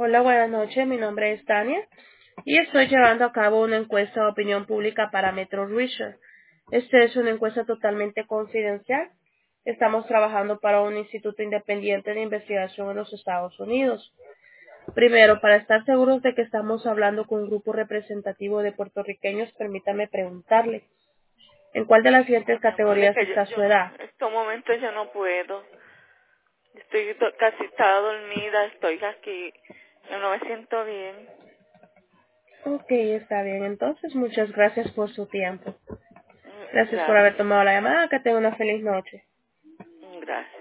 Hola, buenas noches. Mi nombre es Tania y estoy llevando a cabo una encuesta de opinión pública para Metro Research. Esta es una encuesta totalmente confidencial. Estamos trabajando para un instituto independiente de investigación en los Estados Unidos. Primero, para estar seguros de que estamos hablando con un grupo representativo de puertorriqueños, permítame preguntarle, ¿en cuál de las siguientes Mi amor, es categorías que está su yo no, edad? en estos momentos yo no puedo. Estoy casi estaba dormida, estoy aquí. Yo no me siento bien. Ok, está bien. Entonces, muchas gracias por su tiempo. Gracias por haber Gracias. tomado la llamada. Que tenga una feliz noche. Gracias.